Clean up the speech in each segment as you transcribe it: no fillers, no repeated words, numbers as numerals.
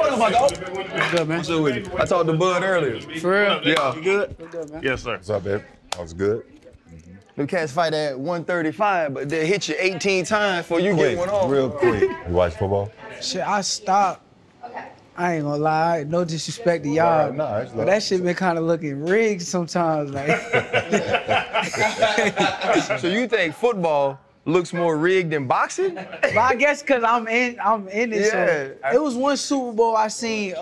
What's up, my dog? What's good, man? What's up with you? I talked to Bud earlier. For real? Yeah. You good? What's good, man? Yes, sir. What's up, babe? That was good. The cats fight at 135, but they hit you 18 times before you get one off. Real quick. You watch football? Shit, I stopped. I ain't gonna lie, no disrespect to y'all, Right, nah, it's but that shit been kind of looking rigged sometimes. Like, So you think football looks more rigged than boxing? but I guess cause I'm in it. So. Yeah. It was one Super Bowl I seen.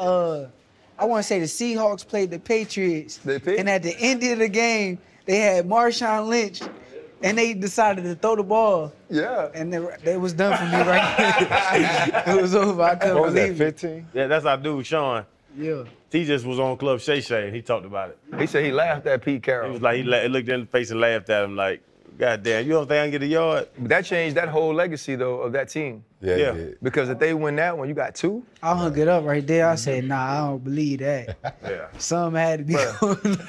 I want to say the Seahawks played the Patriots, They picked? and at the end of the game, they had Marshawn Lynch, and they decided to throw the ball, Yeah. and they was done for me right there. It was over. I couldn't What was that, believe it. 15? Yeah, that's our dude, Sean. Yeah. He just was on Club Shay Shay and he talked about it. He said he laughed at Pete He Carroll. was like, he looked in the face and laughed at him like, God damn, you don't think I can get a yard? But that changed that whole legacy, though, of that team. Yeah, Yeah. he did. Because if they win that one, you got two. I hung it up right there. I said, nah, I don't believe that. Yeah. Something had to be going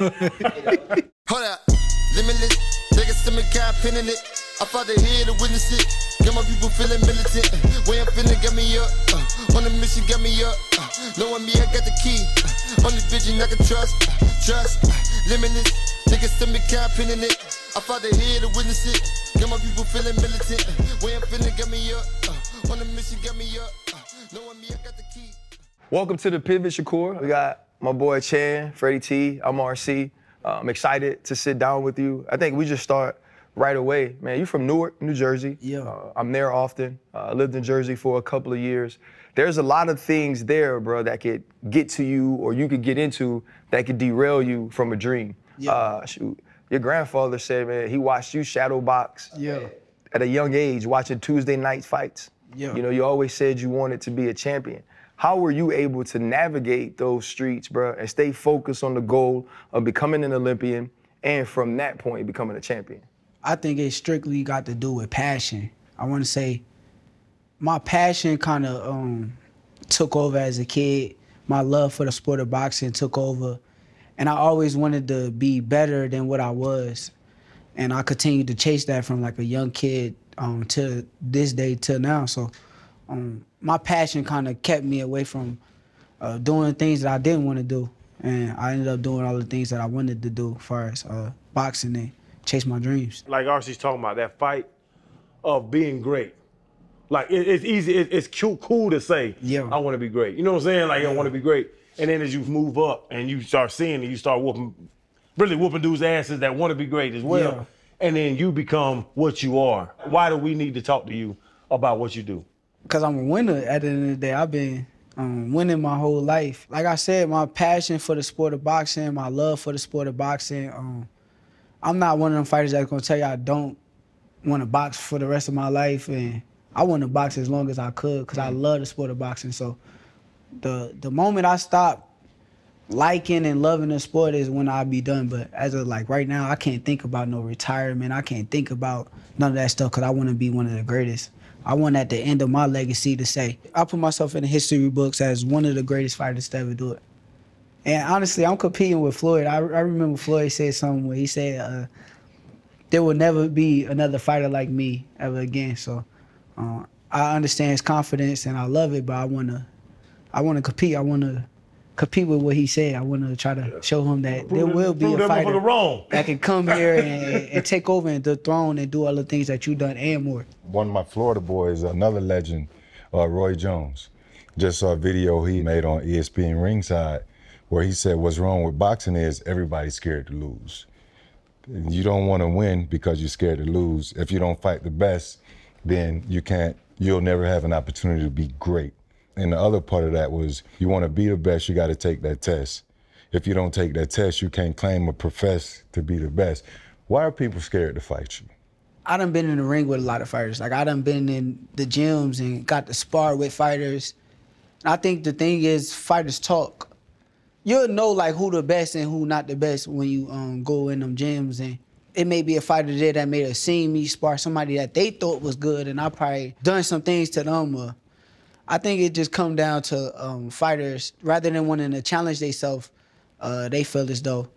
on. Hold up, limitless. Take a stomach, got pinning it. I fought the head to witness it. Got my people feeling militant. Way I'm feeling, got me up. On the mission, got me up. Knowing me, I got the key. On this vision, I can trust. Trust, limitless. Take a stomach, got pinning it. I fought the head to witness it. Got my people feeling militant. Way I'm feeling, got me up. On the mission, got me up. Knowing me, I got the key. Welcome to the Pivot, Shakur. We got my boy Chan, Freddie T, I'm RC. I'm excited to sit down with you. I think we just start right away. Man, you from Newark, New Jersey. Yeah. I'm there often. I lived in Jersey for a couple of years. There's a lot of things there, bro, that could get to you or you could get into that could derail you from a dream. Yeah. Shoot, your grandfather said, man, he watched you shadow box Yeah. at a young age, watching Tuesday night fights. Yeah. You know, you always said you wanted to be a champion. How were you able to navigate those streets, bro, and stay focused on the goal of becoming an Olympian and from that point becoming a champion? I think it strictly got to do with passion. I want to say my passion kind of took over as a kid. My love for the sport of boxing took over. And I always wanted to be better than what I was. And I continued to chase that from like a young kid to this day till now. So my passion kind of kept me away from doing things that I didn't want to do. And I ended up doing all the things that I wanted to do as far as boxing and chase my dreams. Like RC's talking about, that fight of being great. Like, it's easy, it's cool to say, Yeah. I want to be great. You know what I'm saying? Like, I want to be great. And then as you move up and you start seeing it, you start really whooping dudes' asses that want to be great as well. Yeah. And then you become what you are. Why do we need to talk to you about what you do? Because I'm a winner at the end of the day. I've been winning my whole life. Like I said, my passion for the sport of boxing, my love for the sport of boxing, I'm not one of them fighters that's going to tell you I don't want to box for the rest of my life. And I want to box as long as I could because I love the sport of boxing. So the moment I stop liking and loving the sport is when I'll be done. But as of like right now, I can't think about no retirement. I can't think about none of that stuff because I want to be one of the greatest. I want at the end of my legacy to say, I put myself in the history books as one of the greatest fighters to ever do it. And honestly, I'm competing with Floyd. I remember Floyd said something where he said, there will never be another fighter like me ever again. So I understand his confidence and I love it, but I want to compete. I want to compete with what he said. I want to try to show him that there will be a fighter wrong. that can come here and take over and dethrone and do all the things that you've done and more. One of my Florida boys, another legend, Roy Jones, just saw a video he made on ESPN Ringside where he said what's wrong with boxing is everybody's scared to lose. You don't want to win because you're scared to lose. If you don't fight the best, then you'll never have an opportunity to be great. And the other part of that was you want to be the best, you got to take that test. If you don't take that test, you can't claim or profess to be the best. Why are people scared to fight you? I done been in the ring with a lot of fighters. Like I done been in the gyms and got to spar with fighters. And I think the thing is fighters talk. You'll know like who the best and who not the best when you go in them gyms, and it may be a fighter there that may have seen me spar somebody that they thought was good and I probably done some things to them. I think it just come down to fighters, rather than wanting to challenge themselves, they feel as though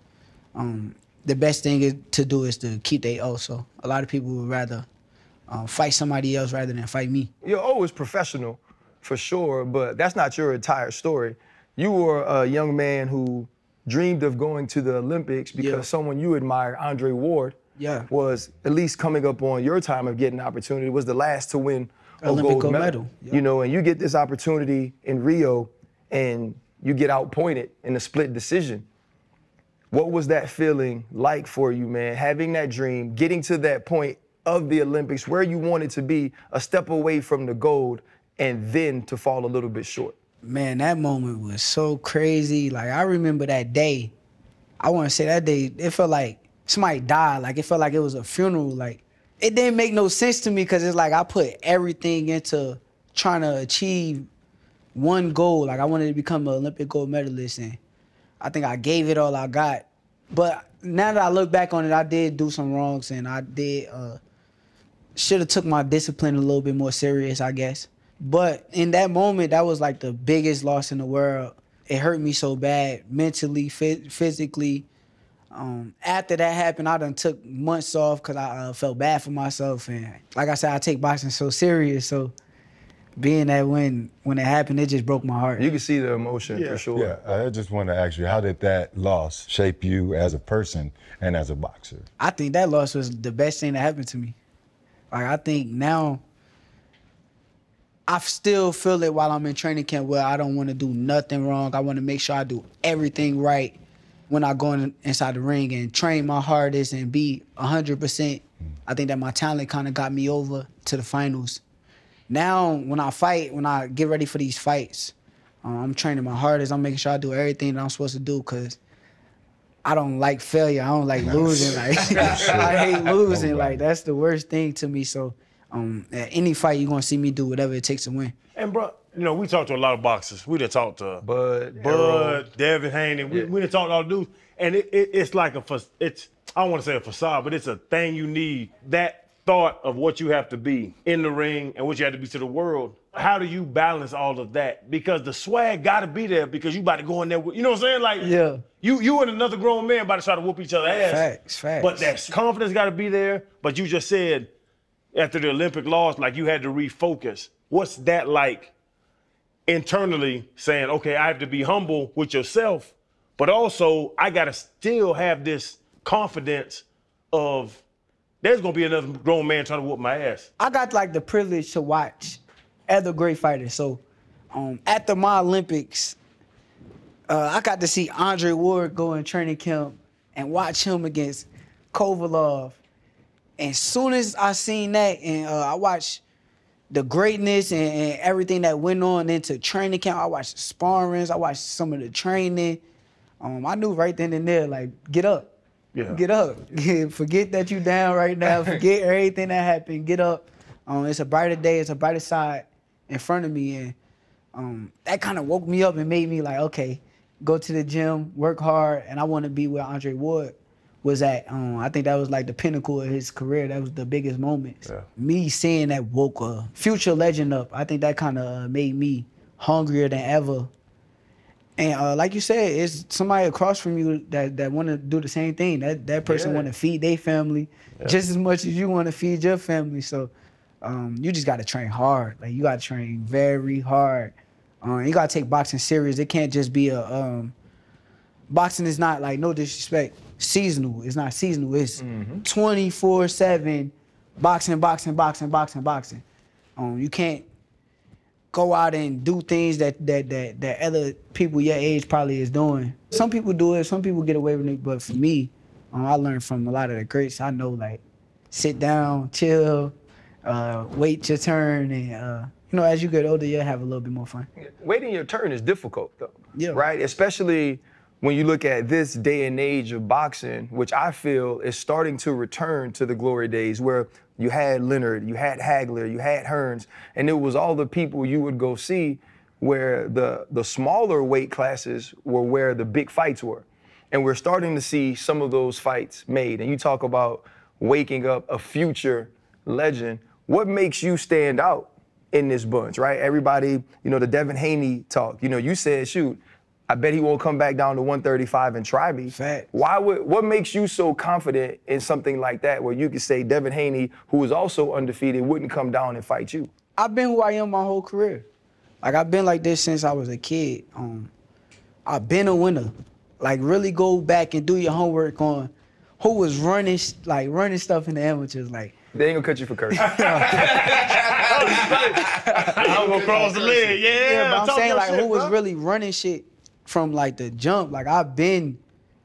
the best thing to do is to keep their O. So a lot of people would rather fight somebody else rather than fight me. Your O is professional. for sure, but that's not your entire story. You were a young man who dreamed of going to the Olympics because someone you admire, Andre Ward, was at least coming up on your time of getting an opportunity, was the last to win a Olympic gold medal. You know, and you get this opportunity in Rio and you get outpointed in a split decision. What was that feeling like for you, man? Having that dream, getting to that point of the Olympics where you wanted to be, a step away from the gold, and then to fall a little bit short. Man, that moment was so crazy. Like, I remember that day. I want to say that day, it felt like somebody died. Like, it felt like it was a funeral. Like, it didn't make no sense to me because it's like I put everything into trying to achieve one goal. Like, I wanted to become an Olympic gold medalist, and I think I gave it all I got. But now that I look back on it, I did do some wrongs, and I did should have took my discipline a little bit more serious, I guess. But in that moment, that was like the biggest loss in the world. It hurt me so bad, mentally, physically. After that happened, I done took months off because I felt bad for myself. And like I said, I take boxing so serious. So being that when it happened, it just broke my heart. You can see the emotion for sure. Yeah, I just want to ask you, how did that loss shape you as a person and as a boxer? I think that loss was the best thing that happened to me. Like, I think now I still feel it while I'm in training camp where I don't want to do nothing wrong. I want to make sure I do everything right when I go inside the ring and train my hardest and be 100%. I think that my talent kind of got me over to the finals. Now, when I fight, when I get ready for these fights, I'm training my hardest. I'm making sure I do everything that I'm supposed to do because I don't like failure. I don't like losing. Like, I hate losing. Like, that's the worst thing to me. So at any fight, you're going to see me do whatever it takes to win. And, bro, you know, we talked to a lot of boxers. We done talked to Bud, Devin Haney. We done talked to all the dudes. And it's like I don't want to say a facade, but it's a thing you need. That thought of what you have to be in the ring and what you have to be to the world. How do you balance all of that? Because the swag got to be there because you about to go in there with, you know what I'm saying? Like, you and another grown man about to try to whoop each other's ass. Facts. But that confidence got to be there. But you just said after the Olympic loss, like you had to refocus. What's that like internally saying, okay, I have to be humble with yourself, but also I got to still have this confidence of there's going to be another grown man trying to whoop my ass. I got like the privilege to watch other great fighters. So after my Olympics, I got to see Andre Ward go in training camp and watch him against Kovalov. And soon as I seen that and I watched the greatness and everything that went on into training camp, I watched the sparrings, I watched some of the training. I knew right then and there, like, get up. Yeah. Get up. Forget that you down right now. Forget everything that happened. Get up. It's a brighter day. It's a brighter side in front of me. And that kind of woke me up and made me like, okay, go to the gym, work hard, and I want to be where Andre Ward was at. I think that was like the pinnacle of his career. That was the biggest moment. Yeah. Me seeing that woke a future legend up, I think that kind of made me hungrier than ever. And like you said, it's somebody across from you that want to do the same thing. That person want to feed their family just as much as you want to feed your family. So you just got to train hard. Like, you got to train very hard. You got to take boxing serious. It can't just be a boxing is not, like, no disrespect, seasonal. It's not seasonal. It's 24/7 boxing. You can't go out and do things that other people your age probably is doing. Some people do it, some people get away with it, but for me, I learned from a lot of the greats. I know, like, sit down, chill, wait your turn, and as you get older, you'll have a little bit more fun. Waiting your turn is difficult, though. Yeah. Right? Especially when you look at this day and age of boxing, which I feel is starting to return to the glory days where you had Leonard, you had Hagler, you had Hearns, and it was all the people you would go see where the smaller weight classes were where the big fights were. And we're starting to see some of those fights made. And you talk about waking up a future legend. What makes you stand out in this bunch, right? Everybody, the Devin Haney talk, you said, shoot, I bet he won't come back down to 135 and try me. Fact. What makes you so confident in something like that where you could say Devin Haney, who is also undefeated, wouldn't come down and fight you? I've been who I am my whole career. Like I've been like this since I was a kid. I've been a winner. Like really go back and do your homework on who was running stuff in the amateurs. Like They ain't gonna cut you for cursing. I'm gonna cross the leg. Yeah, but I'm talk saying your like shit, who was bro. really running shit from like the jump. Like I've been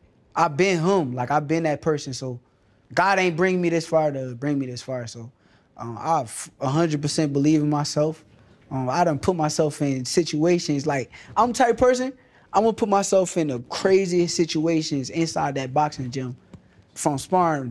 him. Like I've been that person. So God ain't bring me this far to bring me this far. So I 100% believe in myself. I done put myself in situations like I'm the type of person. I'm gonna put myself in the craziest situations inside that boxing gym, from sparring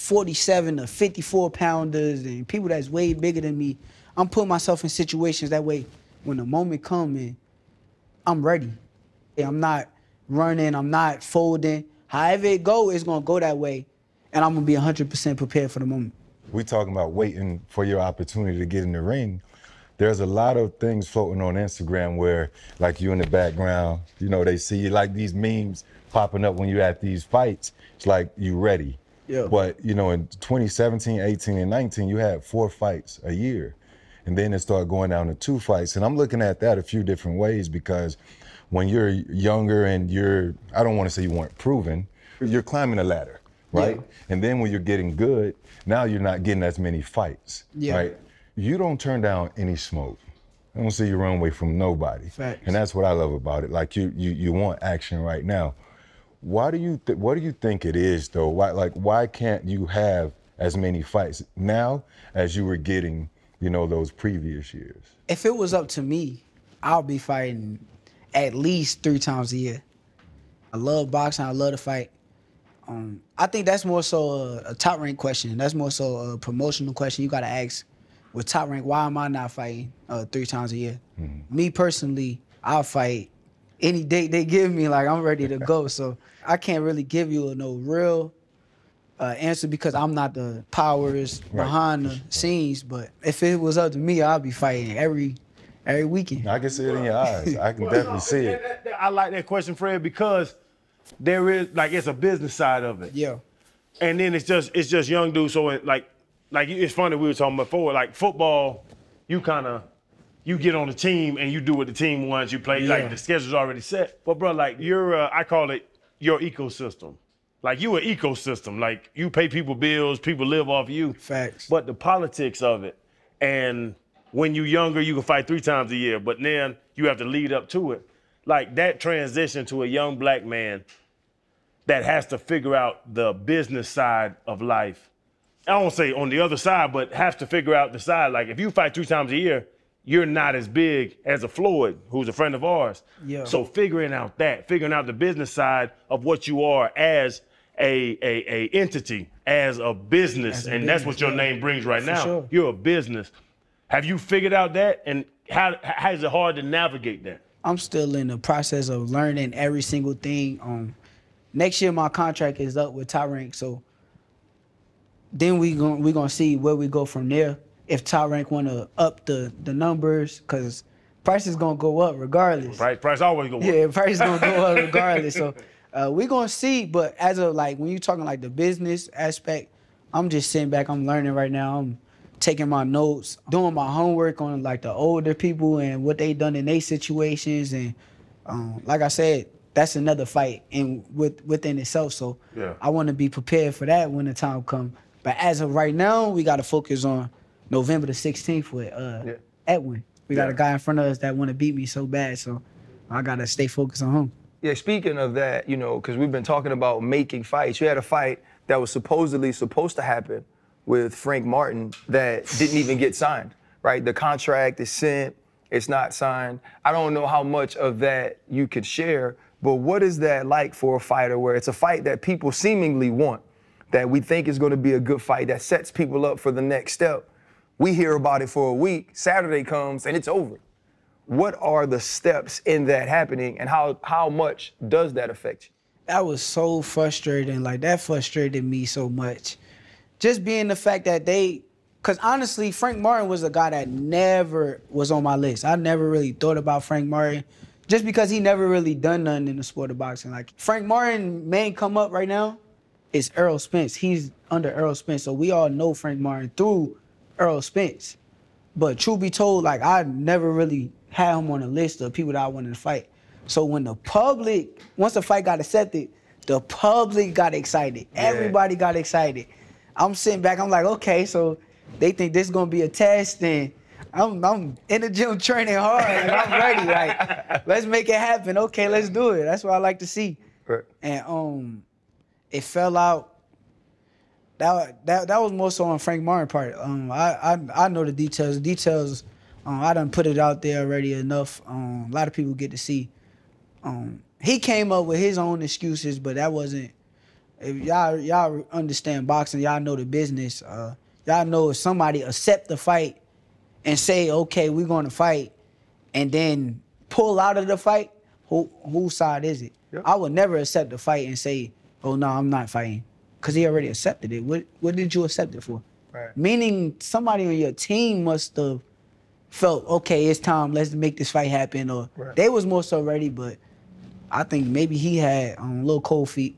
47 to 54 pounders and people that's way bigger than me. I'm putting myself in situations that way when the moment comes in, I'm ready. I'm not running, I'm not folding. However it go, it's gonna go that way. And I'm gonna be 100% prepared for the moment. We talking about waiting for your opportunity to get in the ring. There's a lot of things floating on Instagram where, like you in the background, you know, they see you like these memes popping up when you're at these fights. It's like you ready. Yeah. But, you know, in 2017, 18, and 19, you had 4 fights a year. And then it started going down to 2 fights. And I'm looking at that a few different ways because when you're younger and I don't want to say you weren't proven, you're climbing a ladder, right? Yeah. And then when you're getting good, now you're not getting as many fights, Yeah. right? You don't turn down any smoke. I don't see you run away from nobody. Facts. And that's what I love about it. Like you want action right now. What do you think it is though? Why can't you have as many fights now as you were getting, you know, those previous years? If it was up to me, I'll be fighting at least 3 times a year. I love boxing, I love to fight. I think that's more so a top rank question. That's more so a promotional question you gotta ask with top rank. Why am I not fighting 3 times a year? Mm-hmm. Me personally, I'll fight any date they give me. Like I'm ready to go. So I can't really give you no real answer because I'm not the powers behind the scenes. But if it was up to me, I'll be fighting every weekend. I can see it in your eyes. I can definitely see it. I like that question, Fred, because there is like it's a business side of it. Yeah. And then it's just young dudes. So it's funny we were talking before. Like football, you get on the team and you do what the team wants. You play like the schedule's already set. But bro, like I call it your ecosystem. Like you an ecosystem. Like you pay people bills, people live off you. Facts. But the politics of it, and when you younger, you can fight 3 times a year. But then you have to lead up to it. Like that transition to a young black man that has to figure out the business side of life. I don't say on the other side, but has to figure out the side. Like if you fight 3 times a year, you're not as big as a Floyd, who's a friend of ours. Yeah. So figuring out the business side of what you are as a entity, as a business, and that's what your name brings right now. Sure. You're a business. Have you figured out that? And how is it hard to navigate that? I'm still in the process of learning every single thing. Next year my contract is up with Top Rank, so then we gonna see where we go from there. If Top Rank wanna up the numbers, cause price is gonna go up regardless. Right? Price always go up. Yeah, price is gonna go up regardless. So we gonna see. But as of like when you talking like the business aspect, I'm just sitting back. I'm learning right now. I'm taking my notes, doing my homework on like the older people and what they done in their situations. And like I said, that's another fight within itself. So I want to be prepared for that when the time comes. But as of right now, we got to focus on November the 16th with Edwin. We got a guy in front of us that want to beat me so bad. So I got to stay focused on him. Yeah, speaking of that, you know, because we've been talking about making fights. You had a fight that was supposedly supposed to happen with Frank Martin that didn't even get signed, right? The contract is sent, it's not signed. I don't know how much of that you could share, but what is that like for a fighter where it's a fight that people seemingly want, that we think is going to be a good fight, that sets people up for the next step? We hear about it for a week, Saturday comes and it's over. What are the steps in that happening and how much does that affect you? That was so frustrating. Like that frustrated me so much. Just being the fact that because honestly, Frank Martin was a guy that never was on my list. I never really thought about Frank Martin just because he never really done nothing in the sport of boxing. Like Frank Martin main come up right now is Errol Spence. He's under Errol Spence. So we all know Frank Martin through Errol Spence. But truth be told, like I never really had him on a list of people that I wanted to fight. So when once the fight got accepted, the public got excited. Yeah. Everybody got excited. I'm sitting back, I'm like, okay, so they think this is gonna be a test, and I'm in the gym training hard, and I'm ready. Like, let's make it happen. Okay, let's do it. That's what I like to see. Right. And it fell out. That was more so on Frank Martin part. I know the details. The details, I done put it out there already enough. A lot of people get to see. He came up with his own excuses, but that wasn't. If y'all understand boxing, y'all know the business. Y'all know if somebody accept the fight and say, okay, we're going to fight, and then pull out of the fight, whose side is it? Yep. I would never accept the fight and say, oh no, I'm not fighting, because he already accepted it. What did you accept it for? Right. Meaning somebody on your team must have felt, okay, it's time, let's make this fight happen, or Right. they was more so ready, but I think maybe he had a little cold feet.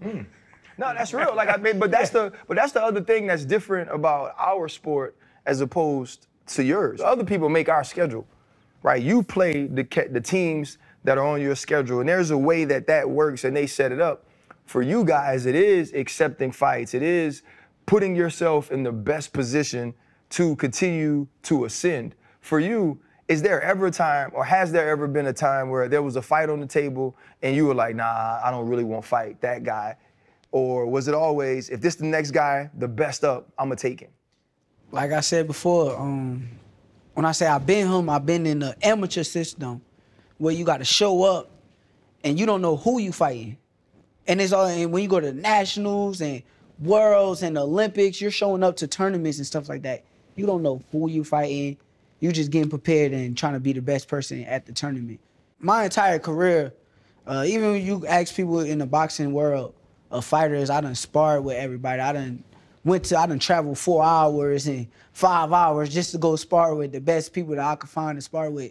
No, that's real. Like I mean, but that's the other thing that's different about our sport as opposed to yours. Other people make our schedule, right? You play the teams that are on your schedule, and there's a way that works, and they set it up. For you guys, it is accepting fights. It is putting yourself in the best position to continue to ascend. For you, is there ever a time, or has there ever been a time where there was a fight on the table and you were like, nah, I don't really want to fight that guy? Or was it always, if this the next guy, the best up, I'm going to take him? Like I said before, when I say I've been in the amateur system where you got to show up and you don't know who you fighting. And when you go to nationals and worlds and Olympics, you're showing up to tournaments and stuff like that. You don't know who you fighting. You just getting prepared and trying to be the best person at the tournament. My entire career, even when you ask people in the boxing world of fighters, I done sparred with everybody. I done traveled 4 hours and 5 hours just to go spar with the best people that I could find to spar with.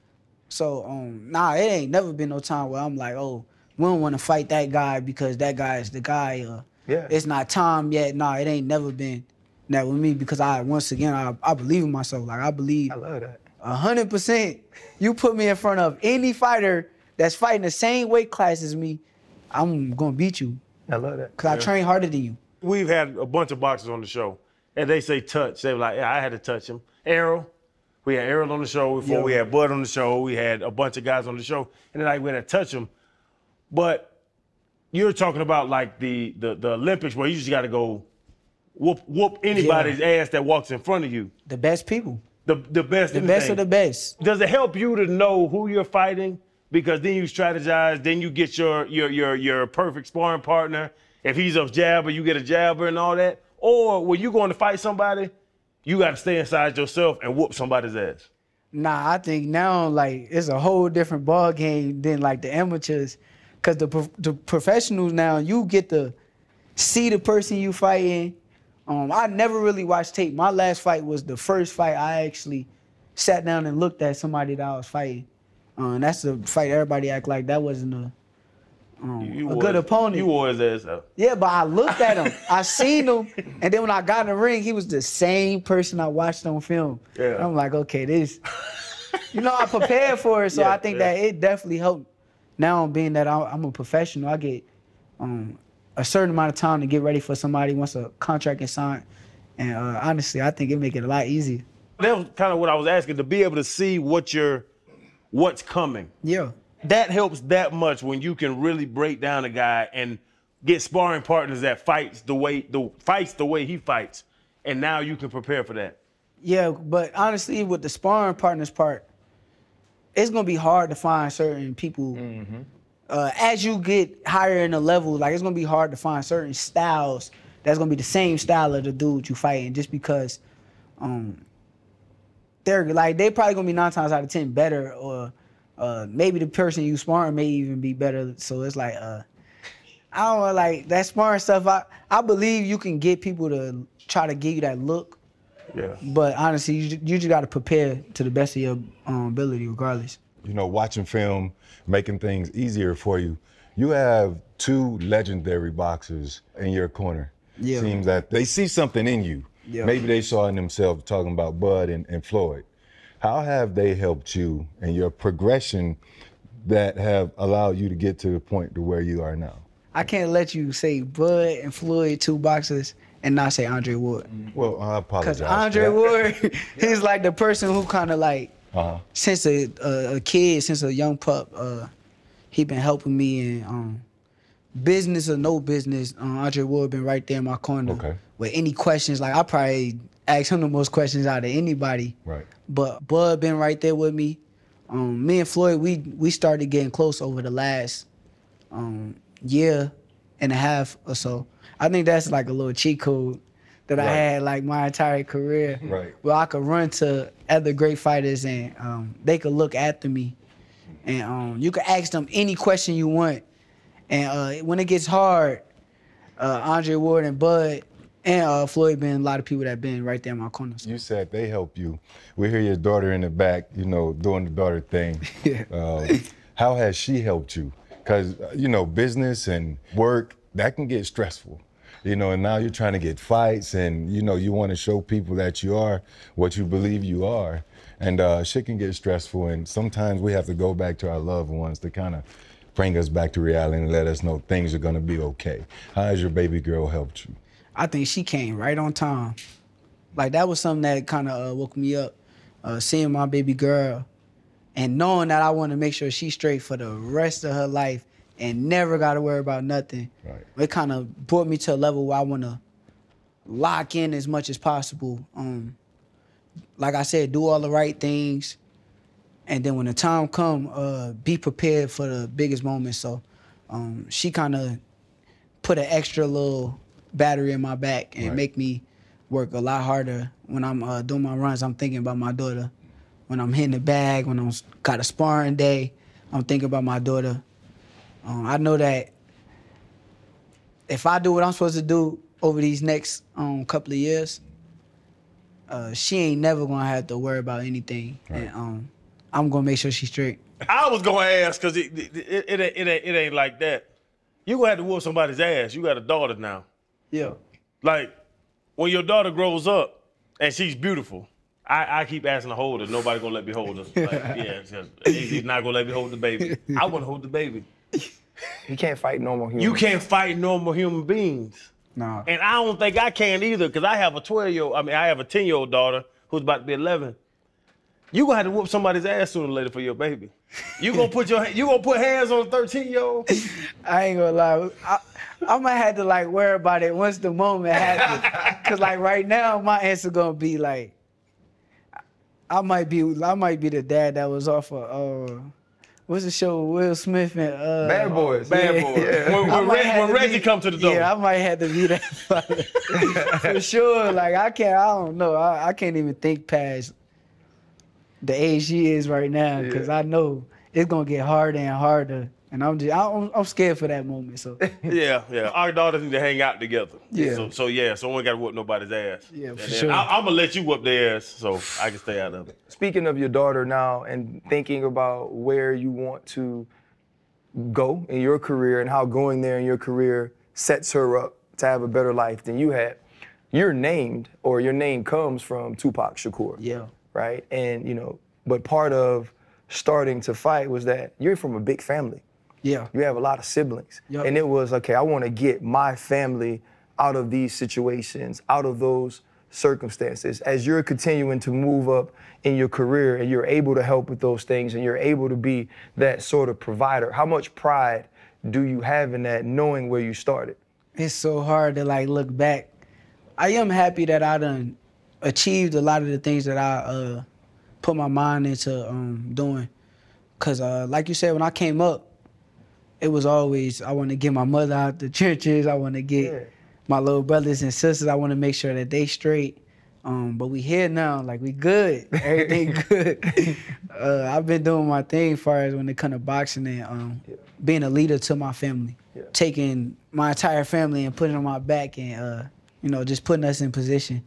So, it ain't never been no time where I'm like, oh, we don't want to fight that guy because that guy is the guy. Yeah. It's not time yet. Nah, it ain't never been that with me because I believe in myself. Like, I believe I love that. 100%. You put me in front of any fighter that's fighting the same weight class as me, I'm going to beat you I love that. because I train harder than you. We've had a bunch of boxers on the show, and they say touch. They were like, yeah, I had to touch him. Errol, we had Errol on the show before. Yo. We had Bud on the show. We had a bunch of guys on the show, and then we had to touch him. But you're talking about like the Olympics where you just got to go whoop anybody's ass that walks in front of you. The best people. The best. The best of the best. Does it help you to know who you're fighting? Because then you strategize, then you get your perfect sparring partner. If he's a jabber, you get a jabber and all that. Or when you're going to fight somebody, you got to stay inside yourself and whoop somebody's ass. Nah, I think now like it's a whole different ball game than like the amateurs, because the professionals now you get to see the person you fighting. I never really watched tape. My last fight was the first fight I actually sat down and looked at somebody that I was fighting. And that's the fight everybody act like that wasn't a good opponent. You wore his ass out. Yeah, but I looked at him. I seen him, and then when I got in the ring, he was the same person I watched on film. Yeah. I'm like, okay, this. I prepared for it, so I think that it definitely helped. Now, being that I'm a professional, I get a certain amount of time to get ready for somebody once a contract is signed. And honestly, I think it make it a lot easier. That was kind of what I was asking, to be able to see what's coming. Yeah. That helps that much when you can really break down a guy and get sparring partners that fights the way he fights, and now you can prepare for that. Yeah, but honestly, with the sparring partners part, it's gonna be hard to find certain people. As you get higher in the level, like it's gonna be hard to find certain styles that's gonna be the same style of the dude you fighting, just because they probably gonna be 9 times out of 10 better, or maybe the person you sparring may even be better. So it's like I don't know, like that sparring stuff. I believe you can get people to try to give you that look. Yeah. But honestly, you just got to prepare to the best of your ability, regardless. Watching film, making things easier for you. You have 2 legendary boxers in your corner. Yeah. Seems that they see something in you. Yeah. Maybe they saw in themselves, talking about Bud and Floyd. How have they helped you in your progression that have allowed you to get to the point to where you are now? I can't let you say Bud and Floyd, 2 boxers, and not say Andre Ward. Well, I apologize. Because Andre Ward, he's like the person who kind of like, since a kid, since a young pup, he been helping me in business or no business. Andre Ward been right there in my corner. Okay. With any questions, like I probably ask him the most questions out of anybody. Right. But Bud been right there with me. Me and Floyd, we started getting close over the last year and a half or so. I think that's like a little cheat code that I had like my entire career. Right. Where I could run to other great fighters and they could look after me. And you could ask them any question you want. And when it gets hard, Andre Ward and Bud and Floyd been a lot of people that been right there in my corner. So. You said they help you. We hear your daughter in the back, you know, doing the daughter thing. How has she helped you? Because, you know, business and work, that can get stressful. You know, and now you're trying to get fights and, you know, you want to show people that you are what you believe you are. And shit can get stressful. And sometimes we have to go back to our loved ones to kind of bring us back to reality and let us know things are going to be okay. How has your baby girl helped you? I think she came right on time. Like, that was something that kind of woke me up. Seeing my baby girl and knowing that I want to make sure she's straight for the rest of her life and never got to worry about nothing. Right. It kind of brought me to a level where I want to lock in as much as possible. Like I said, do all the right things. And then when the time come, be prepared for the biggest moments. So she kind of put an extra little battery in my back and make me work a lot harder. When I'm doing my runs, I'm thinking about my daughter. When I'm hitting the bag, when I'm got a sparring day, I'm thinking about my daughter. I know that if I do what I'm supposed to do over these next couple of years, she ain't never gonna have to worry about anything. Right. And I'm gonna make sure she's straight. I was gonna ask, cause it ain't like that. You gonna have to whoop somebody's ass. You got a daughter now. Yeah. Like, when your daughter grows up and she's beautiful, I keep asking to hold her. Nobody gonna let me hold her. Like, yeah, he's not gonna let me hold the baby. I wanna hold the baby. You can't fight normal humans. You can't fight normal human beings. Nah. And I don't think I can either, because I have a 10-year-old daughter who's about to be 11. You gonna have to whoop somebody's ass sooner or later for your baby. You gonna put hands on a 13-year-old? I ain't gonna lie. I might have to like worry about it once the moment happens. Cause like right now, my answer gonna be like, I might be the dad that was off of what's the show with Will Smith and Bad Boys. Bad Boys. Yeah. When Reggie come to the door. Yeah, I might have to be that for sure. Like I don't know. I can't even think past the age she is right now, because I know it's gonna get harder and harder, and I'm scared for that moment. So yeah, our daughters need to hang out together. Yeah. So we ain't gotta whoop nobody's ass. Yeah, for and sure. I'm gonna let you whoop their ass so I can stay out of it. Speaking of your daughter now and thinking about where you want to go in your career and how going there in your career sets her up to have a better life than you had, you're named, or your name comes from Tupac Shakur. Yeah. Right? And, you know, but part of starting to fight was that you're from a big family. Yeah. You have a lot of siblings. Yep. And it was, okay, I want to get my family out of these situations, out of those circumstances. As you're continuing to move up in your career and you're able to help with those things and you're able to be that sort of provider, how much pride do you have in that, knowing where you started? It's so hard to like look back. I am happy that I done achieved a lot of the things that I put my mind into doing. Cause like you said, when I came up, it was always, I want to get my mother out the trenches. I want to get my little brothers and sisters. I want to make sure that they straight. But we here now, like we good, everything good. I've been doing my thing as far as when it comes to boxing and being a leader to my family. Yeah. Taking my entire family and putting it on my back and, just putting us in position.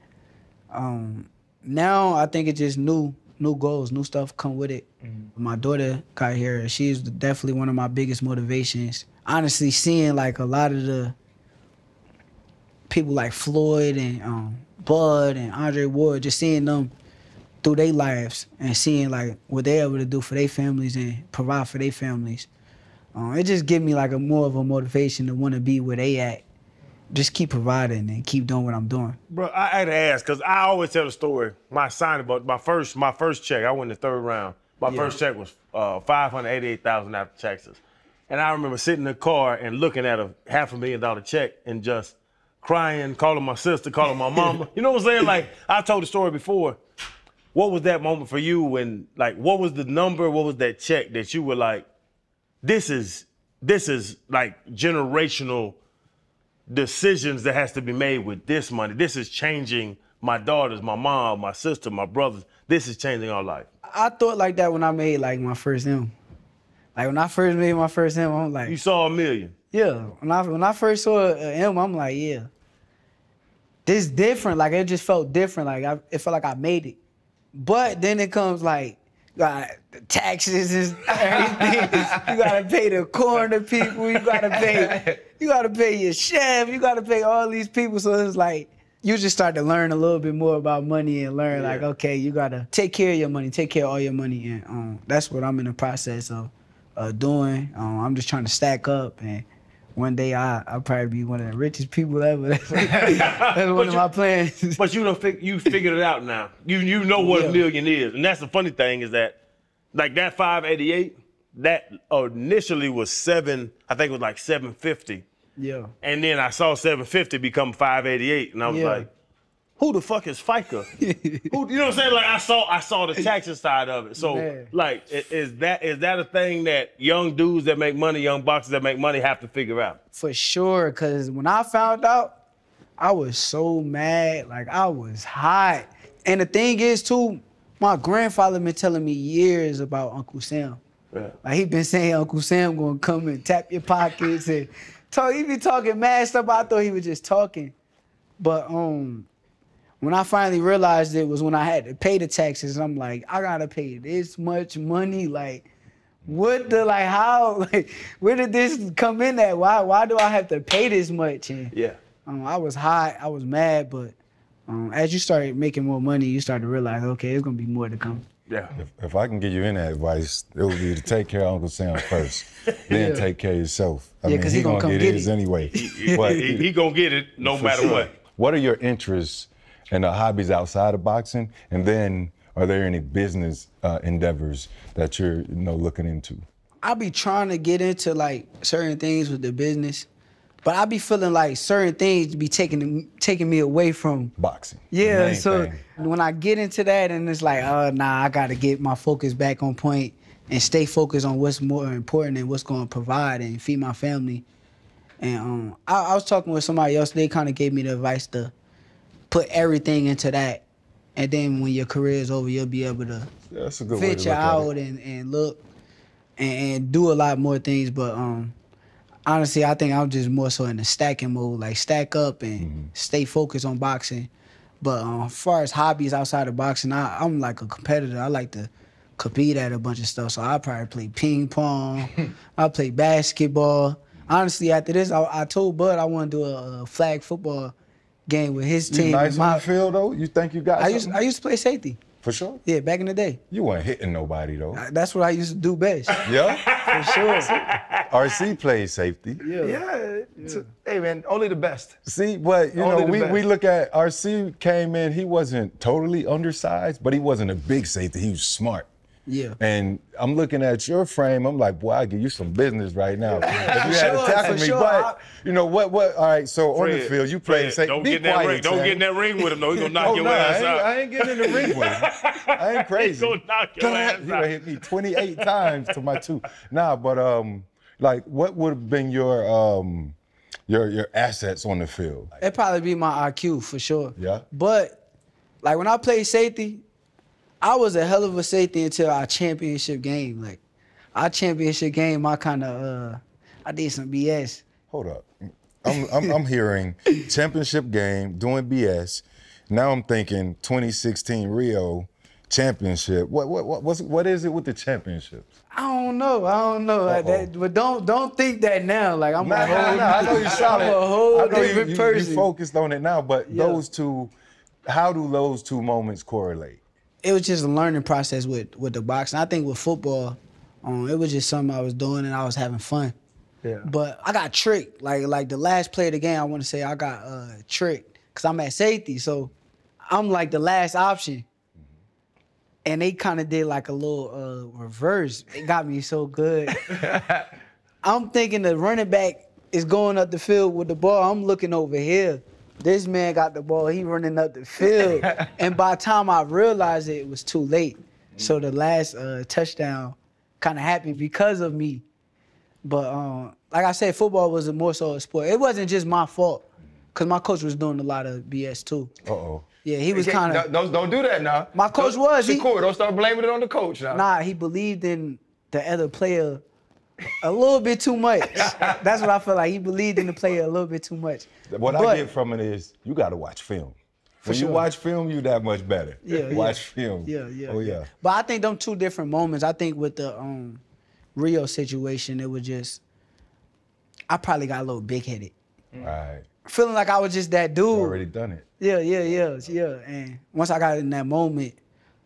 Now I think it's just new goals, new stuff come with it. Mm-hmm. My daughter got here. She's definitely one of my biggest motivations. Honestly, seeing like a lot of the people like Floyd and Bud and Andre Ward, just seeing them through their lives and seeing like what they're able to do for their families and provide for their families. It just give me like more of a motivation to want to be where they at. Just keep providing and keep doing what I'm doing. Bro, I had to ask, because I always tell the story, my signing, but my first check, I went in the third round. My first check was $588,000 after taxes. And I remember sitting in the car and looking at a $500,000 check and just crying, calling my sister, calling my mama. You know what I'm saying? Like, I told the story before. What was that moment for you when, like, what was the number, what was that check that you were like, this is like generational decisions that has to be made with this money. This is changing my daughters, my mom, my sister, my brothers. This is changing our life. I thought like that when I made like my first M. Like when I first made my first M, I'm like, You saw $1 million. yeah. When I first saw an M, I'm like, yeah. This different. Like it just felt different. Like it felt like I made it. But then it comes like, you got taxes and everything. You gotta pay the corner people. You gotta pay your chef. You gotta pay all these people. So it's like you just start to learn a little bit more about money and learn like, okay, you gotta take care of your money, take care of all your money, and that's what I'm in the process of doing. I'm just trying to stack up, and one day I'll probably be one of the richest people ever. That's one of my plans. But you figured it out now. You know what $1 million is. And that's the funny thing is that, like that 588, that initially was I think it was like 750. Yeah. And then I saw 750 become 588. And I was like, who the fuck is FICA? You know what I'm saying? Like I saw the taxes side of it. So Man. like, is that a thing that young dudes that make money, young boxers that make money have to figure out? For sure, because when I found out, I was so mad. Like, I was hot. And the thing is, too, my grandfather been telling me years about Uncle Sam. Yeah. Like, he been saying Uncle Sam gonna come and tap your pockets and talk. He be talking mad stuff. I thought he was just talking. But when I finally realized it was when I had to pay the taxes, I'm like, I gotta pay this much money. Like, what the, like, how, like, where did this come in at? Why do I have to pay this much? And I was hot, I was mad, but as you started making more money, you start to realize, okay, there's gonna be more to come. Yeah. If I can give you any advice, it would be to take care of Uncle Sam first, then take care of yourself. I mean, 'cause he he gonna gonna come get get his it. anyway. He gonna get it no matter sure. what. What are your interests and hobbies outside of boxing? And then, are there any business endeavors that you're looking into? I be trying to get into like certain things with the business, but I be feeling like certain things be taking me away from Boxing. the Yeah, main so thing. when I get into that and it's like, nah, I gotta get my focus back on point and stay focused on what's more important and what's gonna provide and feed my family. And I was talking with somebody else, they kind of gave me the advice to put everything into that. And then when your career is over, you'll be able to Yeah, that's a good way to venture look at out it. and look and do a lot more things. But honestly, I think I'm just more so in the stacking mode, like stack up and stay focused on boxing. But as far as hobbies outside of boxing, I'm like a competitor. I like to compete at a bunch of stuff. So I probably play ping pong. I play basketball. Honestly, after this, I told Bud I want to do a flag football game with his You team. nice on the field though? You think you got I something? used to play safety. For sure? Yeah, back in the day. You weren't hitting nobody though. That's what I used to do best. Yeah? For sure. RC plays safety. Hey man, only the best. See, but you Only know, the best. we look at RC came in, he wasn't totally undersized, but he wasn't a big safety. He was smart. Yeah. And I'm looking at your frame, I'm like, boy, I'll give you some business right now. If you had to sure, tackle for me, sure. but you know what, all right, so on the Fred, field, you play safety. Don't Be get in that quiet, ring. Don't Sam. get in that ring with him though. He's gonna knock Oh, your no, ass out. I ain't getting in the ring with him. I ain't crazy. He's gonna knock your ass He out. done hit me 28 times to my 2. Nah, but like, what would have been your assets on the field? It'd probably be my IQ for sure. Yeah. But like when I played safety, I was a hell of a safety until our championship game. Like our championship game, I did some BS. Hold up. I'm hearing championship game, doing BS. Now I'm thinking 2016 Rio championship. What is it with the championships? I don't know. But don't think that now. Like I'm Nah, a whole, I know you're solid. I'm a whole I know different person. You focused on it now, but Yeah. those two, how do those two moments correlate? it was just a learning process with the boxing. I think with football, it was just something I was doing and I was having fun. Yeah. But I got tricked. Like the last play of the game, I want to say I got tricked because I'm at safety, so I'm like the last option. And they kind of did like a little reverse. It got me so good. I'm thinking the running back is going up the field with the ball. I'm looking over here. This man got the ball. He running up the field. And by the time I realized it was too late. So the last touchdown kind of happened because of me. But like I said, football was more so a sport. It wasn't just my fault because my coach was doing a lot of BS too. Uh-oh. Yeah, he was kind of. Don't do that now. My coach was. Shakur, don't start blaming it on the coach now. Nah, he believed in the other player a little bit too much. That's what I feel like. He believed in the player a little bit too much. What I get from it is you got to watch film. When you watch film, you that much better. Watch film. Yeah. Oh, yeah. But I think them two different moments. I think with the Rio situation, it was just, I probably got a little big-headed. Right. Feeling like I was just that dude. Already done it. Yeah. And once I got in that moment,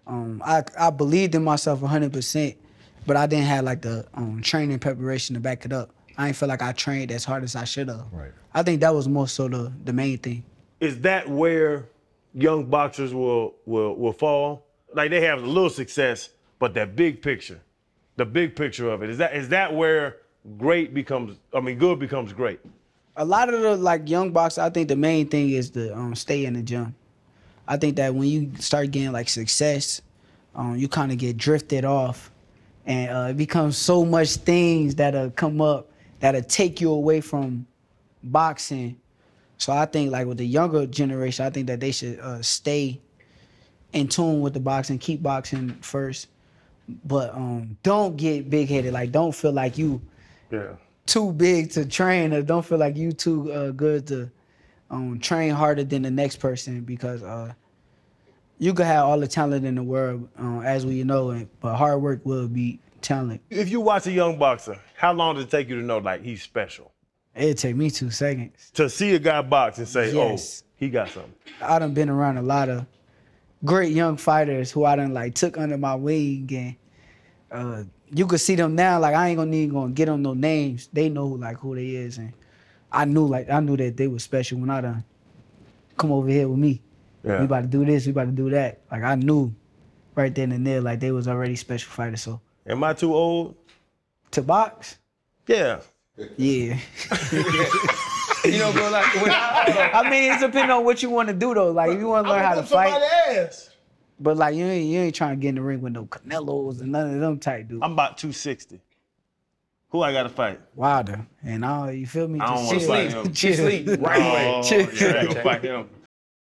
I believed in myself 100%, but I didn't have like the training preparation to back it up. I didn't feel like I trained as hard as I should have. Right. I think that was more so the main thing. Is that where young boxers will fall? Like they have a little success, but that big picture, the big picture of it, is that where good becomes great? A lot of the like young boxers, I think the main thing is to stay in the gym. I think that when you start getting like success, you kind of get drifted off, and it becomes so much things that'll come up that'll take you away from boxing. So I think like with the younger generation, I think that they should stay in tune with the boxing, keep boxing first, but don't get big-headed. Like don't feel like you too big to train, or don't feel like you too good to train harder than the next person, because you could have all the talent in the world, as we know, but hard work will beat talent. If you watch a young boxer, how long does it take you to know like he's special? It'd take me 2 seconds. To see a guy box and say, Yes. oh, he got something. I done been around a lot of great young fighters who I done like took under my wing, and you could see them now. Like I ain't gonna get on no names. They know like who they is, and I knew that they were special when I done come over here with me. Yeah. We about to do this, we about to do that. Like I knew right then and there, like they was already special fighters. So Am I too old? to box, Yeah. yeah. You know, bro, like when I mean, it's depending on what you want to do though. Like if you want to learn how to fight, Ass. but like you ain't trying to get in the ring with no Canelos and none of them type dudes. I'm about 260. Who I got to fight? Wilder, and all you feel me? I don't Just wanna chill. fight him. she sleep right away. Oh, yeah, I ain't gonna fight him.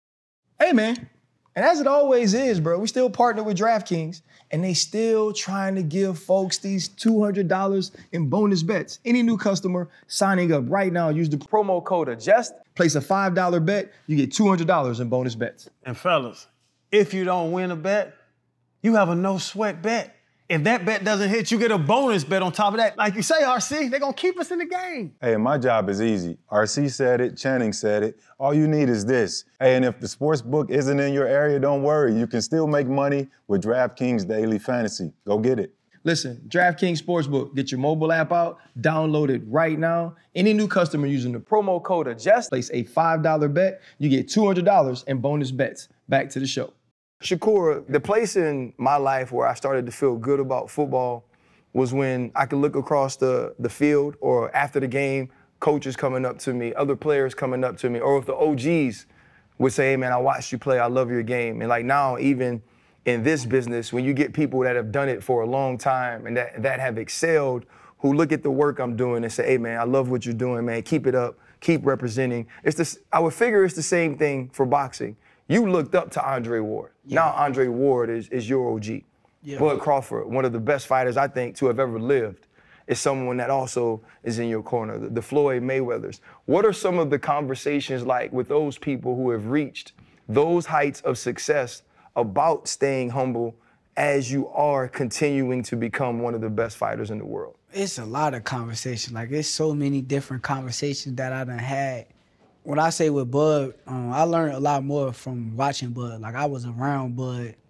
Hey, man. And as it always is, bro, we still partner with DraftKings, and they still trying to give folks these $200 in bonus bets. Any new customer signing up right now, use the promo code ADJUST, place a $5 bet, you get $200 in bonus bets. And fellas, if you don't win a bet, you have a no sweat bet. If that bet doesn't hit, you get a bonus bet on top of that. Like you say, RC, they're gonna keep us in the game. Hey, my job is easy. RC said it, Channing said it. All you need is this. Hey, and if the sports book isn't in your area, don't worry. You can still make money with DraftKings Daily Fantasy. Go get it. Listen, DraftKings Sportsbook, get your mobile app out, download it right now. Any new customer using the promo code ADJUST, place a $5 bet, you get $200 in bonus bets. Back to the show. Shakur, the place in my life where I started to feel good about football was when I could look across the field, or after the game, coaches coming up to me, other players coming up to me, or if the OGs would say, hey man, I watched you play, I love your game. And like now, even in this business, when you get people that have done it for a long time and that have excelled, who look at the work I'm doing and say, hey man, I love what you're doing, man, keep it up, keep representing. I would figure it's the same thing for boxing. You looked up to Andre Ward. Yeah. Now Andre Ward is your OG. Yeah. Bud Crawford, one of the best fighters I think to have ever lived, is someone that also is in your corner. The Floyd Mayweathers. What are some of the conversations like with those people who have reached those heights of success about staying humble as you are continuing to become one of the best fighters in the world? It's a lot of conversation. Like it's so many different conversations that I done had. When I say with Bud, I learned a lot more from watching Bud. Like I was around Bud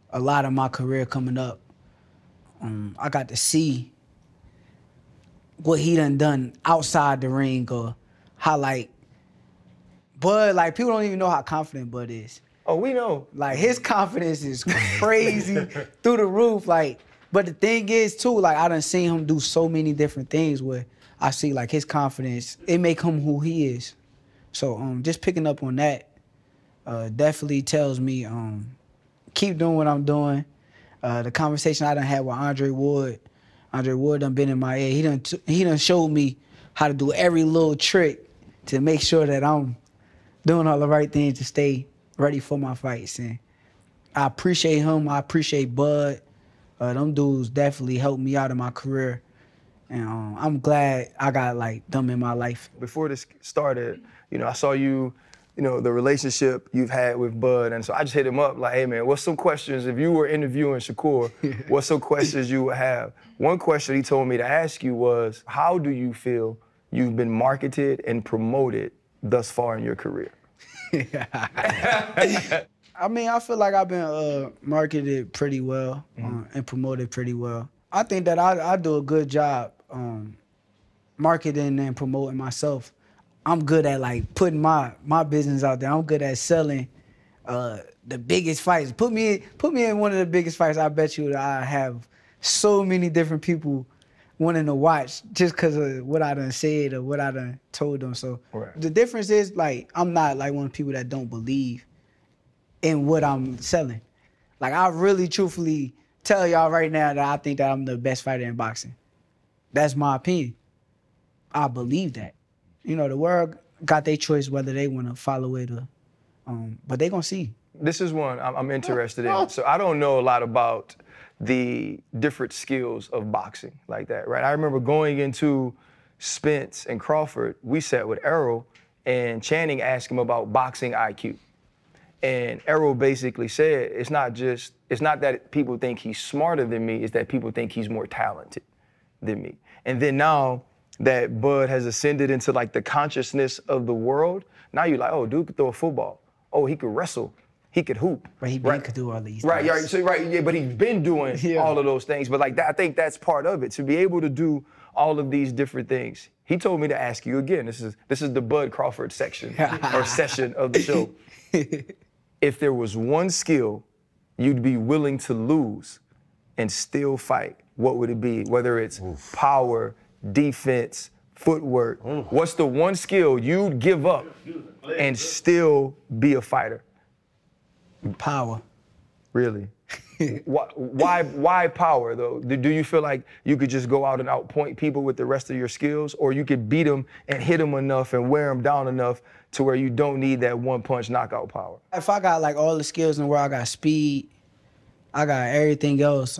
a lot of my career coming up, I got to see what he done outside the ring, or how like Bud, like people don't even know how confident Bud is. Oh, we know. Like his confidence is crazy through the roof. Like, but the thing is too, like I done seen him do so many different things where I see like his confidence, it make him who he is. So just picking up on that definitely tells me keep doing what I'm doing. The conversation I done had with Andre Ward done been in my ear. He done showed me how to do every little trick to make sure that I'm doing all the right things to stay ready for my fights. And I appreciate him. I appreciate Bud. Them dudes definitely helped me out in my career. And I'm glad I got like them in my life. Before this started, I saw you, the relationship you've had with Bud. And so I just hit him up like, hey man, what's some questions, if you were interviewing Shakur, what's some questions you would have? One question he told me to ask you was, how do you feel you've been marketed and promoted thus far in your career? I mean, I feel like I've been marketed pretty well and promoted pretty well. I think that I do a good job marketing and promoting myself. I'm good at like putting my business out there. I'm good at selling the biggest fights. Put me in one of the biggest fights. I bet you that I have so many different people wanting to watch just because of what I done said or what I done told them. So The difference is like I'm not like one of the people that don't believe in what I'm selling. Like I really truthfully tell y'all right now that I think that I'm the best fighter in boxing. That's my opinion. I believe that. The world got their choice whether they want to follow it or, but they gonna see. This is one I'm interested in. So I don't know a lot about the different skills of boxing like that, right? I remember going into Spence and Crawford, we sat with Errol, and Channing asked him about boxing IQ. And Errol basically said, it's not that people think he's smarter than me, it's that people think he's more talented than me. And then now that Bud has ascended into like the consciousness of the world, now you're like, oh, dude could throw a football. Oh, he could wrestle. He could hoop. But he could do all these right, things. Yeah, but he's been doing all of those things. But like that, I think that's part of it, to be able to do all of these different things. He told me to ask you again, this is the Bud Crawford section or session of the show. If there was one skill you'd be willing to lose and still fight, what would it be? Whether it's power, defense, footwork, what's the one skill you'd give up and still be a fighter? Power. Really? Why power though? Do you feel like you could just go out and outpoint people with the rest of your skills, or you could beat them and hit them enough and wear them down enough to where you don't need that one punch knockout power? If I got like all the skills in the world, I got speed, I got everything else,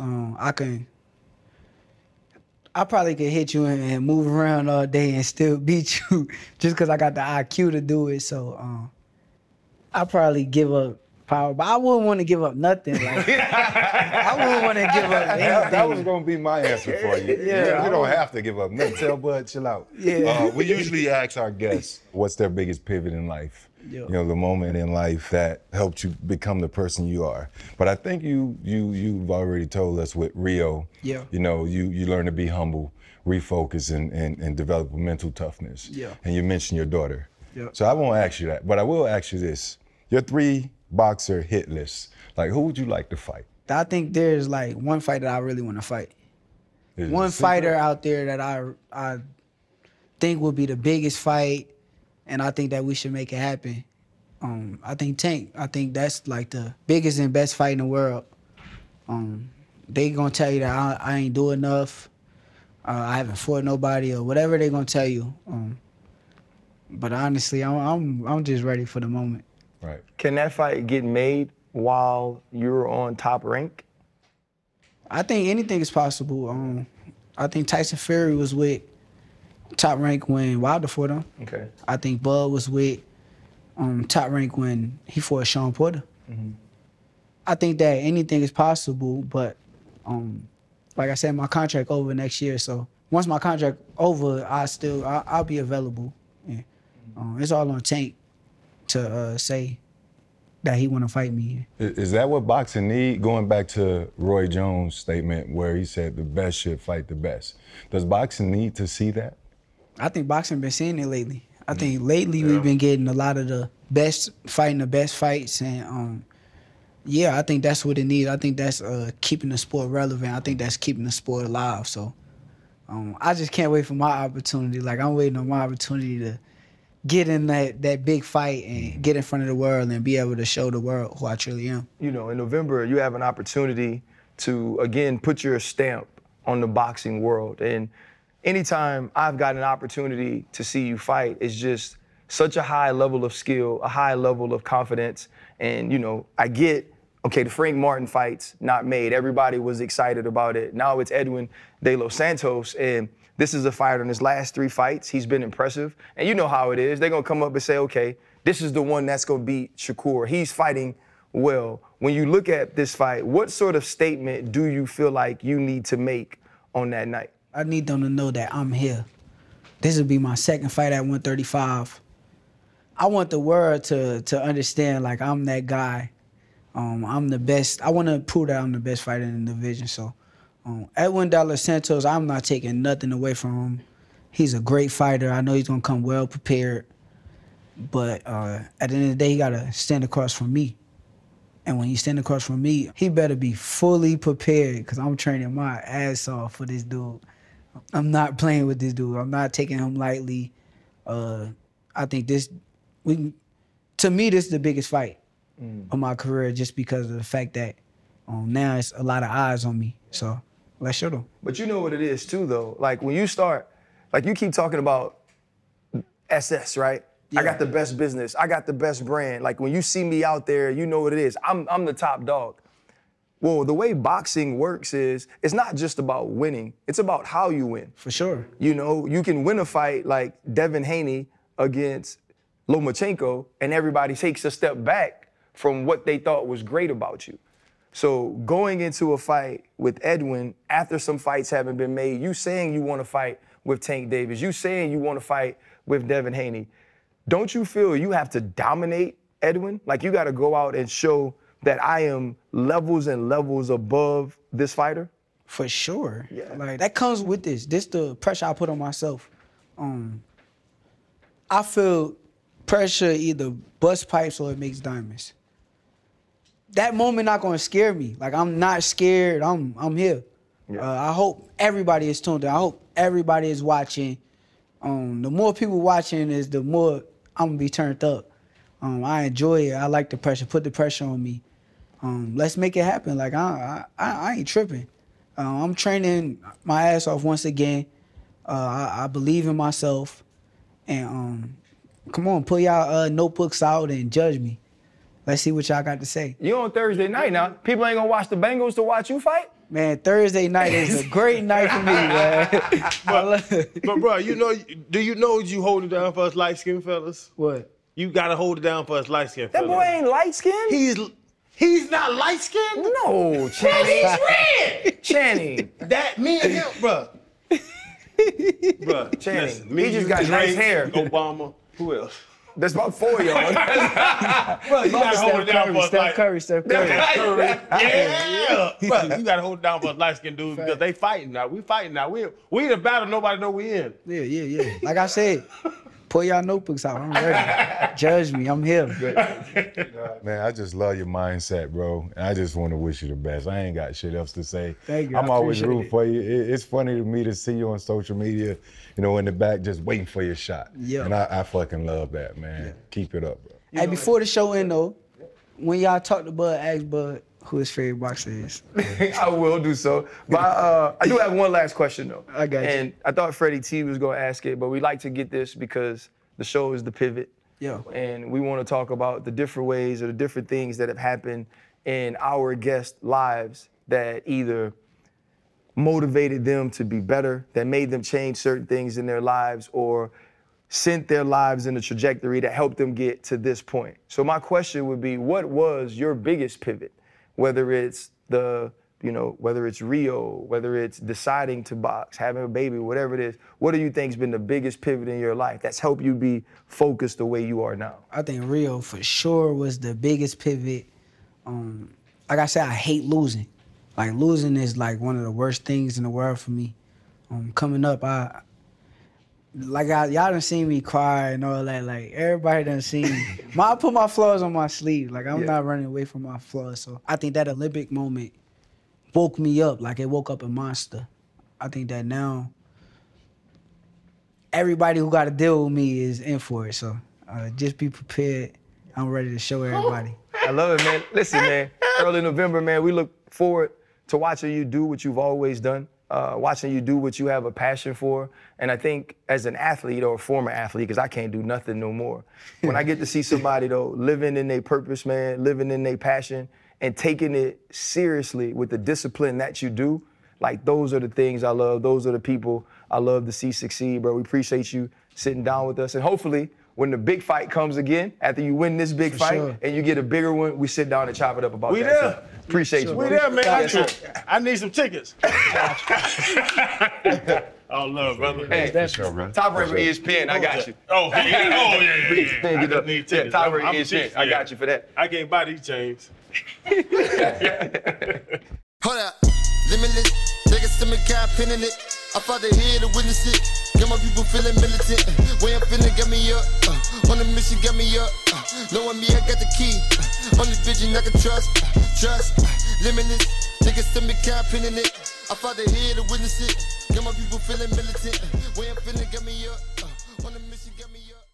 I probably could hit you and move around all day and still beat you just because I got the IQ to do it. So I probably give up power, but I wouldn't want to give up nothing. Like I wouldn't want to give up anything. That was gonna be my answer for you. You don't have to give up nothing. Tell Bud, chill out. We usually ask our guests what's their biggest pivot in life. The moment in life that helped you become the person you are. But I think you've already told us with Rio. Yeah. You learn to be humble, refocus, and develop mental toughness. Yeah. And you mentioned your daughter. Yeah. So I won't ask you that, but I will ask you this: your 3 boxer hit list. Like, who would you like to fight? I think there's like one fight that I really want to fight. Is it One a secret? fighter out there that I think will be the biggest fight, and I think that we should make it happen. I think Tank. I think that's like the biggest and best fight in the world. They gonna tell you that I ain't do enough. I haven't fought nobody or whatever they gonna tell you. But honestly, I'm just ready for the moment. Right. Can that fight get made while you're on Top Rank? I think anything is possible. I think Tyson Fury was with Top Rank when Wilder fought him. Okay. I think Bud was with Top Rank when he fought Sean Porter. Mm-hmm. I think that anything is possible, but like I said, my contract over next year. So once my contract over, I'll be available. Yeah. It's all on Tank to say that he want to fight me in. Is that what boxing need? Going back to Roy Jones' statement where he said the best should fight the best. Does boxing need to see that? I think boxing been seeing it lately. I think lately we've been getting a lot of the best fighting the best fights, and yeah, I think that's what it needs. I think that's keeping the sport relevant. I think that's keeping the sport alive. So I just can't wait for my opportunity. Like, I'm waiting on my opportunity to get in that big fight and get in front of the world and be able to show the world who I truly am. You know, in November, you have an opportunity to, again, put your stamp on the boxing world. And anytime I've got an opportunity to see you fight, it's just such a high level of skill, a high level of confidence. And, you know, I get, okay, the Frank Martin fight's not made. Everybody was excited about it. Now it's Edwin De Los Santos, and this is a fighter in his last 3 fights. He's been impressive. And you know how it is. They're going to come up and say, okay, this is the one that's going to beat Shakur. He's fighting well. When you look at this fight, what sort of statement do you feel like you need to make on that night? I need them to know that I'm here. This will be my second fight at 135. I want the world to understand, like, I'm that guy. I'm the best. I want to prove that I'm the best fighter in the division. So Edwin De Los Santos, I'm not taking nothing away from him. He's a great fighter. I know he's going to come well prepared. But at the end of the day, he got to stand across from me. And when he stand across from me, he better be fully prepared, because I'm training my ass off for this dude. I'm not playing with this dude. I'm not taking him lightly. I think to me, this is the biggest fight of my career, just because of the fact that now it's a lot of eyes on me. So let's show them. But you know what it is too, though. Like, when you start, like, you keep talking about SS, right? Yeah. I got the best business. I got the best brand. Like, when you see me out there, you know what it is. I'm the top dog. Well, the way boxing works is it's not just about winning. It's about how you win. For sure. You know, you can win a fight like Devin Haney against Lomachenko, and everybody takes a step back from what they thought was great about you. So going into a fight with Edwin, after some fights haven't been made, you saying you want to fight with Tank Davis, you saying you want to fight with Devin Haney, don't you feel you have to dominate Edwin? Like, you got to go out and show that I am levels and levels above this fighter? For sure. Yeah. Like, that comes with this. This the pressure I put on myself. I feel pressure either bust pipes or it makes diamonds. That moment not gonna scare me. Like, I'm not scared. I'm here. Yeah. I hope everybody is tuned in. I hope everybody is watching. The more people watching is the more I'm gonna be turned up. I enjoy it. I like the pressure. Put the pressure on me. Let's make it happen. Like, I ain't tripping. I'm training my ass off once again. I believe in myself. And come on, pull y'all notebooks out and judge me. Let's see what y'all got to say. You on Thursday night now. People ain't gonna watch the Bengals to watch you fight? Man, Thursday night is a great night for me, man. But bro, do you know you hold it down for us light-skinned fellas? What? You gotta hold it down for us light-skinned That fellas. boy ain't light-skinned? He's not light-skinned? No, Channing. He's red! Channing. That me and him, bro. Bro, Channing, listen, he me, just you, got nice Drake, hair. Obama, who else? There's about 4 of y'all. Bro, you gotta hold it down for us Steph Curry. Yeah, bro, you gotta hold it down for us light-skinned dudes because they fighting now. We fighting now. We in a battle nobody know we in. Yeah. Like I said, pull y'all notebooks out. I'm ready. Judge me. I'm here. Man, I just love your mindset, bro. And I just want to wish you the best. I ain't got shit else to say. Thank you. I'm I always appreciate rooting it. for you. It's funny to me to see you on social media, you know, in the back just waiting for your shot. Yeah. And I fucking love that, man. Yeah. Keep it up, bro. Hey, before the show end though, when y'all talk to Bud, ask Bud who his favorite boxer is. I will do so. But I do have one last question, though. I got you. And I thought Freddie T was going to ask it, but we like to get this because the show is The Pivot. Yeah. And we want to talk about the different ways or the different things that have happened in our guests' lives that either motivated them to be better, that made them change certain things in their lives, or sent their lives in a trajectory that helped them get to this point. So my question would be, what was your biggest pivot? Whether it's the you know, whether it's Rio, whether it's deciding to box, having a baby, whatever it is, what do you think's been the biggest pivot in your life that's helped you be focused the way you are now? I think Rio for sure was the biggest pivot. Like I said, I hate losing. Like losing is like one of the worst things in the world for me. Coming up, y'all done seen me cry and all that. Like everybody done seen me. I put my flaws on my sleeve. Like I'm not running away from my flaws. So I think that Olympic moment woke me up. Like it woke up a monster. I think that now everybody who got to deal with me is in for it. So just be prepared. I'm ready to show everybody. I love it, man. Listen, man, early November, man, we look forward to watching you do what you've always done, watching you do what you have a passion for. And I think as an athlete or a former athlete, because I can't do nothing no more, when I get to see somebody, though, living in their purpose, man, living in their passion, and taking it seriously with the discipline that you do, like those are the things I love. Those are the people I love to see succeed, bro. We appreciate you sitting down with us. And hopefully, when the big fight comes again, after you win this big fight and you get a bigger one, we sit down and chop it up about that. there. So, appreciate you, bro. We there, man. Yes, sir. I need some tickets. Oh, love, brother. Hey, For sure, bro. top rater ESPN, I got you. Oh, yeah. ESPN, get up. need Yeah, tickets. top rater I'm ESPN, cheap, I got you for that. I can't buy these chains. Hold up, limitless. Niggas to me, got pin in it. I fought the head to witness it. Got my people feeling militant. Way I'm feeling, got me up. On the mission, got me up. Knowing me, I got the key. Only vision I can trust. Trust, limitless. Niggas to me, got pin in it. I fought the head to witness it. Got my people feeling militant. Way I'm feeling, got me up. On the mission, got me up.